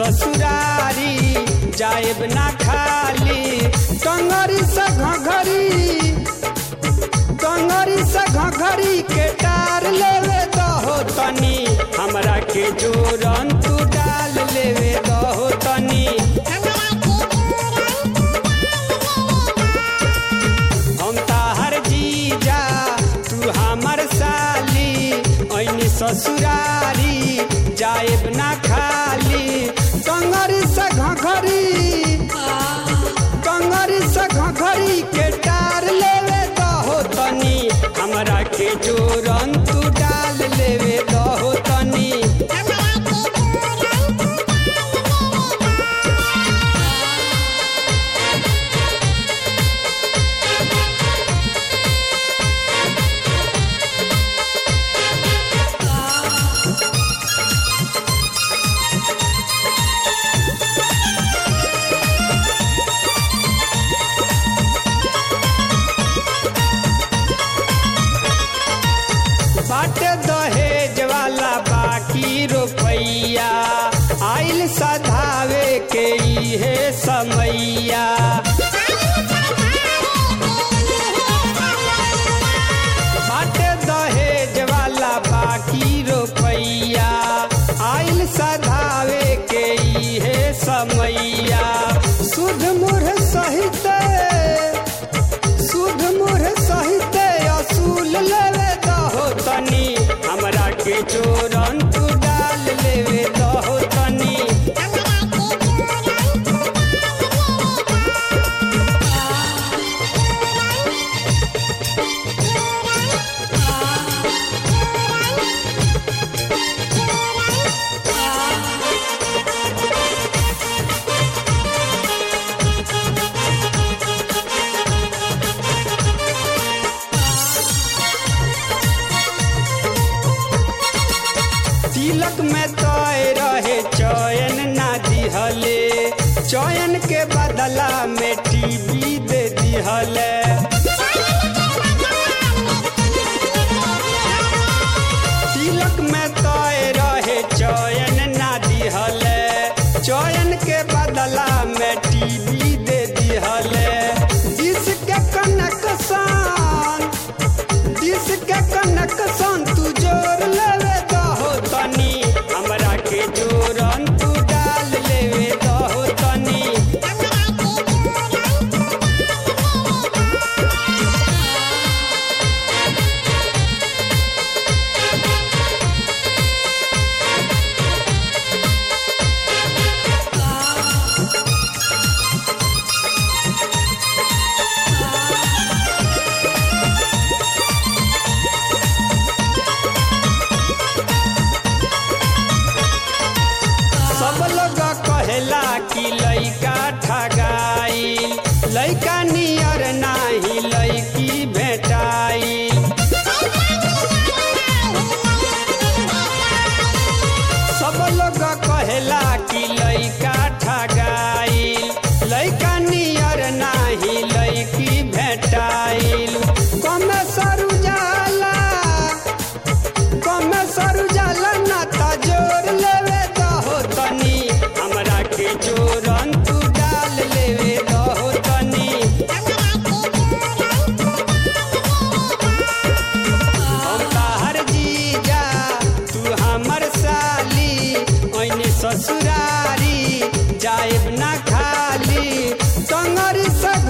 ससुरारी जाएब ना खाली टंगरी से घघरी के टार लेवे दहो तनी हमरा के जोरन तू डाल लेवे दहो तनी हम ताहर जीजा तू हमर साली ऐनी ससुरारी जाएब ना खाली टंगरी से घघरी के टार लेवे दहो तनी हमरा के जोरन तू डाल लेवे दहो तनी बाटे दहेज वाला बाकी रुपैया आइल सधावे के इहे समैया बाटे दहेज वाला बाकी रुपैया आइल सधावे के इहे समैया सुध मुढ़ सहित असूल लेवे दहो तनी हमरा के जोरन तू डाल लेवे दहो तनी तिलक में तय रहे चयन ना दिहले चयन के बदला में टीवी दे दिहले तिलक में तय रहे चयन ना दिहले चयन के बदला में टीवी दे दिहले जिसके कनकसान तू जोर लेवे दहो तनी हमरा के जोरन तू डाल लेवे दहो तनी सब लोग कहेला कि लइका ठगाई लइका नियर नाही लइकी भेटाई सब लोग कहेला कि लइका ठगाई लइका नियर नाही लइकी भेटाई कमे सरू जाला ना ता जोर लेवे दहो तनी हमरा के जोरन तू डाल लेवे दहो तनी हम ताहर जीजा तू हमर साली ऐनी ससुरारी जाएब ना खाली टंगरी से